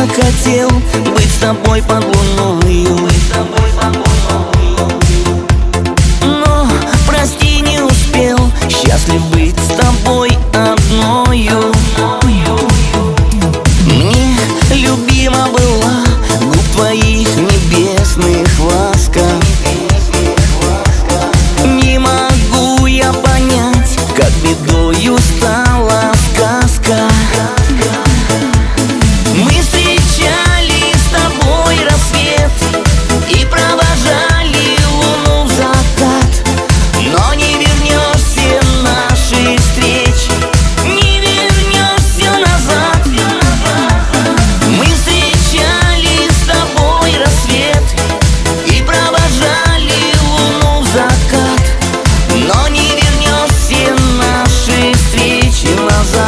так хотел быть с тобой под луною, но, прости, не успел счастлив быть с тобой одною. Мне любима была губ твоих небесных ласка. Не могу я понять, как бедою стала сказка. Мы встречали с тобой рассвет и провожали луну в закат, но не вернешься нашей встречи, не вернешься назад. Мы встречали с тобой рассвет и провожали луну в закат, но не вернешься нашей встречи назад.